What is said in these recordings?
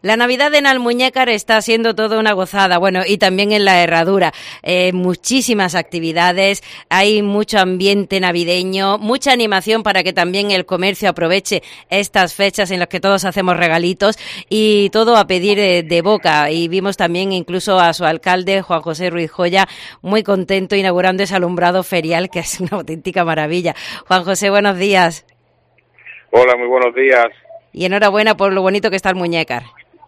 La Navidad en Almuñécar está siendo toda una gozada, bueno, y también en la Herradura. Muchísimas actividades, hay mucho ambiente navideño, mucha animación para que también el comercio aproveche estas fechas en las que todos hacemos regalitos y todo a pedir de boca. Y vimos también incluso a su alcalde, Juan José Ruiz Joya, muy contento inaugurando ese alumbrado ferial, que es una auténtica maravilla. Juan José, buenos días. Hola, muy buenos días. Y enhorabuena por lo bonito que está Almuñécar.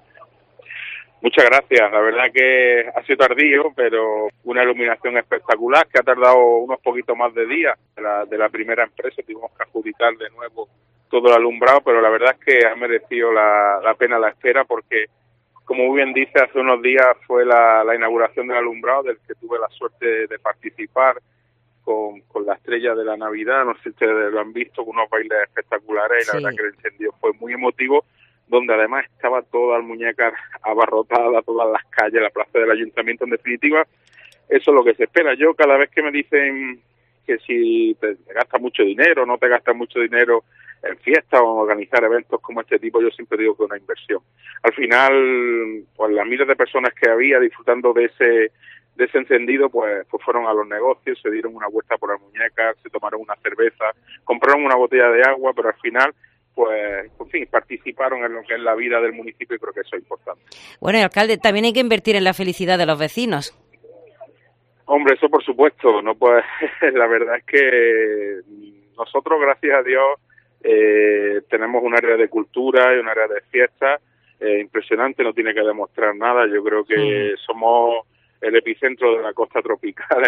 Muchas gracias. La verdad que ha sido tardío, pero una iluminación espectacular que ha tardado unos poquitos más de días de la primera empresa. Tuvimos que adjudicar de nuevo todo el alumbrado, pero la verdad es que ha merecido la pena la espera porque, como muy bien dice, hace unos días fue la inauguración del alumbrado, del que tuve la suerte de participar con la estrella de la Navidad. No sé si ustedes lo han visto, con unos bailes espectaculares, y la verdad que el encendido fue muy emotivo, donde además estaba toda Almuñécar abarrotada, todas las calles, la plaza del ayuntamiento. En definitiva, eso es lo que se espera. Yo, cada vez que me dicen que si te gastas mucho dinero, no te gastas mucho dinero en fiestas o en organizar eventos como este tipo, yo siempre digo que es una inversión. Al final, pues las miles de personas que había disfrutando de ese encendido, pues fueron a los negocios, se dieron una vuelta por Almuñécar, se tomaron una cerveza, compraron una botella de agua, pero al final, pues, en fin, participaron en lo que es la vida del municipio, y creo que eso es importante. Bueno, y alcalde, también hay que invertir en la felicidad de los vecinos. Hombre, eso por supuesto, no pues la verdad es que nosotros, gracias a Dios, tenemos un área de cultura y un área de fiesta impresionante, no tiene que demostrar nada. Yo creo que somos el epicentro de la costa tropical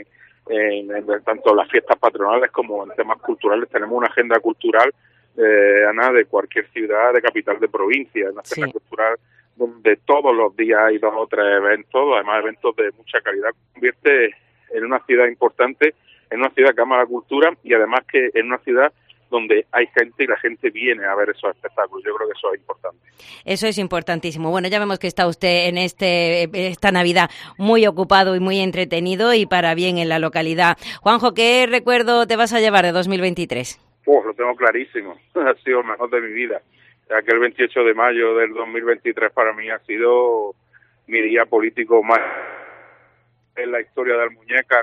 en tanto las fiestas patronales como en temas culturales. Tenemos una agenda cultural, Ana, de cualquier ciudad, de capital de provincia, una agenda cultural donde todos los días hay 2 o 3 eventos, además eventos de mucha calidad. Convierte en una ciudad importante, en una ciudad que ama la cultura, y además que en una ciudad donde hay gente y la gente viene a ver esos espectáculos. Yo creo que eso es importante. Eso es importantísimo. Bueno, ya vemos que está usted en esta Navidad muy ocupado y muy entretenido, y para bien en la localidad. Juanjo, ¿qué recuerdo te vas a llevar de 2023? Lo tengo clarísimo. Ha sido el mejor de mi vida. Aquel 28 de mayo del 2023 para mí ha sido mi día político más en la historia de Almuñécar.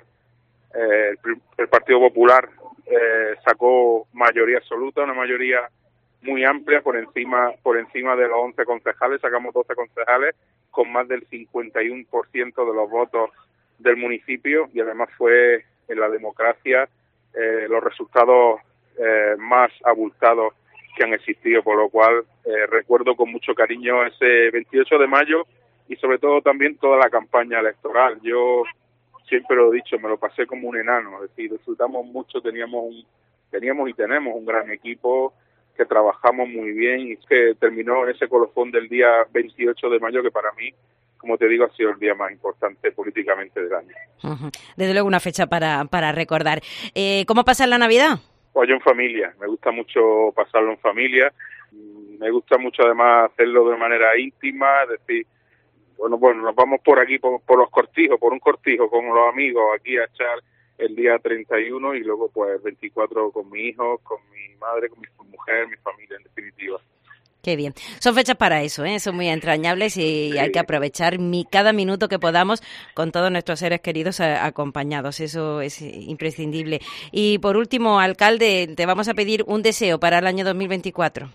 El Partido Popular sacó mayoría absoluta, una mayoría muy amplia, por encima de los 11 concejales. Sacamos 12 concejales con más del 51% de los votos del municipio, y además fue en la democracia los resultados más abultados que han existido, por lo cual recuerdo con mucho cariño ese 28 de mayo y sobre todo también toda la campaña electoral. Yo siempre lo he dicho, me lo pasé como un enano, es decir, disfrutamos mucho, teníamos y tenemos un gran equipo, que trabajamos muy bien y que terminó en ese colofón del día 28 de mayo, que para mí, como te digo, ha sido el día más importante políticamente del año. Desde luego una fecha para recordar. ¿Cómo pasar la Navidad? Pues yo en familia, me gusta mucho pasarlo en familia, me gusta mucho además hacerlo de manera íntima, es decir, bueno, nos vamos por aquí, por los cortijos, por un cortijo con los amigos aquí a echar el día 31 y luego pues 24 con mi hijo, con mi madre, con mi mujer, mi familia en definitiva. Qué bien. Son fechas para eso, son muy entrañables y hay que aprovechar cada minuto que podamos con todos nuestros seres queridos acompañados. Eso es imprescindible. Y por último, alcalde, te vamos a pedir un deseo para el año 2024.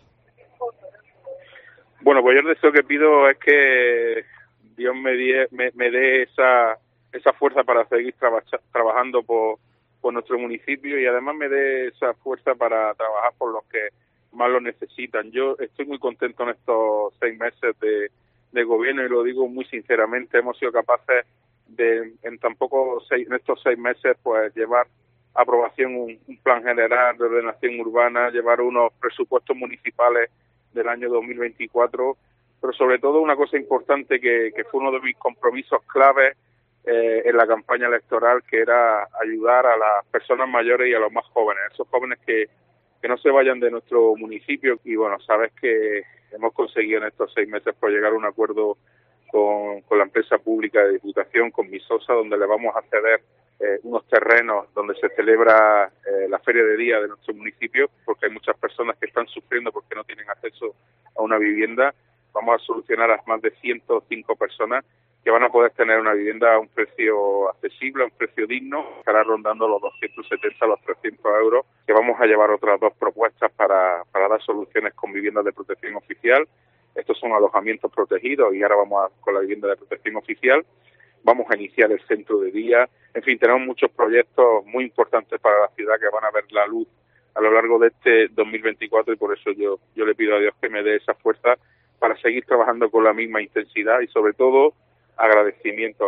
Bueno, pues yo el deseo que pido es que Dios me dé esa fuerza para seguir trabajando por nuestro municipio, y además me dé esa fuerza para trabajar por los que más lo necesitan. Yo estoy muy contento en estos 6 meses de gobierno, y lo digo muy sinceramente. Hemos sido capaces de, en estos 6 meses, pues llevar a aprobación un plan general de ordenación urbana, llevar unos presupuestos municipales del año 2024, pero sobre todo una cosa importante que fue uno de mis compromisos claves en la campaña electoral, que era ayudar a las personas mayores y a los más jóvenes, esos jóvenes que no se vayan de nuestro municipio. Y bueno, sabes que hemos conseguido en estos 6 meses pues llegar a un acuerdo con la empresa pública de Diputación, con Visosa, donde le vamos a ceder unos terrenos donde se celebra la Feria de Día de nuestro municipio, porque hay muchas personas que están sufriendo porque no tienen acceso a una vivienda. vamos a solucionar a más de 105 personas que van a poder tener una vivienda a un precio accesible, a un precio digno, estará rondando los 270 a los 300 euros, que vamos a llevar otras 2 propuestas para dar soluciones con viviendas de protección oficial. Estos son alojamientos protegidos y ahora vamos con la vivienda de protección oficial. Vamos a iniciar el centro de día. En fin, tenemos muchos proyectos muy importantes para la ciudad que van a ver la luz a lo largo de este 2024 y por eso yo le pido a Dios que me dé esa fuerza para seguir trabajando con la misma intensidad y sobre todo agradecimiento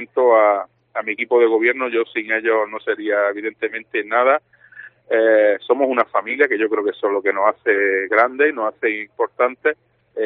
a mi equipo de gobierno. Yo sin ellos no sería evidentemente nada. Somos una familia que yo creo que eso es lo que nos hace grandes, nos hace importantes,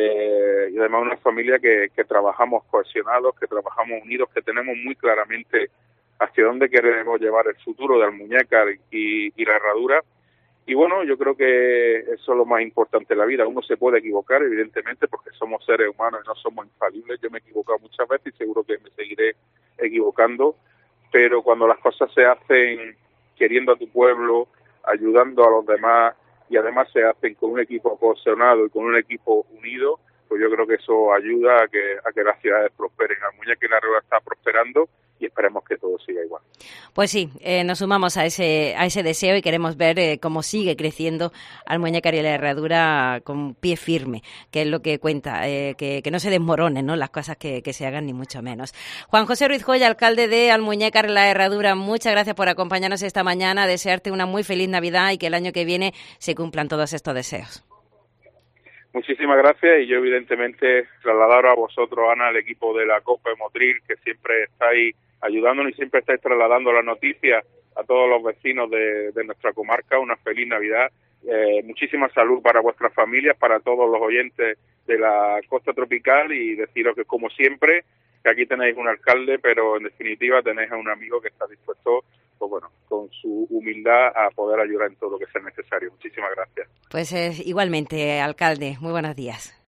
y además una familia que trabajamos cohesionados, que trabajamos unidos, que tenemos muy claramente hacia dónde queremos llevar el futuro de Almuñécar y la Herradura. Y bueno, yo creo que eso es lo más importante en la vida. Uno se puede equivocar, evidentemente, porque somos seres humanos y no somos infalibles. Yo me he equivocado muchas veces y seguro que me seguiré equivocando, pero cuando las cosas se hacen queriendo a tu pueblo, ayudando a los demás y además se hacen con un equipo cohesionado y con un equipo unido, pues yo creo que eso ayuda a que las ciudades prosperen. Almuñécar y la Herradura está prosperando y esperemos que todo siga igual. Pues sí, nos sumamos a ese deseo y queremos ver cómo sigue creciendo Almuñécar y la Herradura con pie firme, que es lo que cuenta, que no se desmoronen, ¿no?, las cosas que se hagan, ni mucho menos. Juan José Ruiz Joya, alcalde de Almuñécar y la Herradura, muchas gracias por acompañarnos esta mañana, desearte una muy feliz Navidad y que el año que viene se cumplan todos estos deseos. Muchísimas gracias y yo evidentemente trasladar a vosotros, Ana, al equipo de la COPE Motril, que siempre estáis ayudándonos y siempre estáis trasladando las noticias a todos los vecinos de nuestra comarca. Una feliz Navidad, muchísima salud para vuestras familias, para todos los oyentes de la costa tropical y deciros que como siempre, que aquí tenéis un alcalde, pero en definitiva tenéis a un amigo que está dispuesto, pues bueno, con su humildad a poder ayudar en todo lo que sea necesario. Muchísimas gracias. Pues igualmente, alcalde, muy buenos días.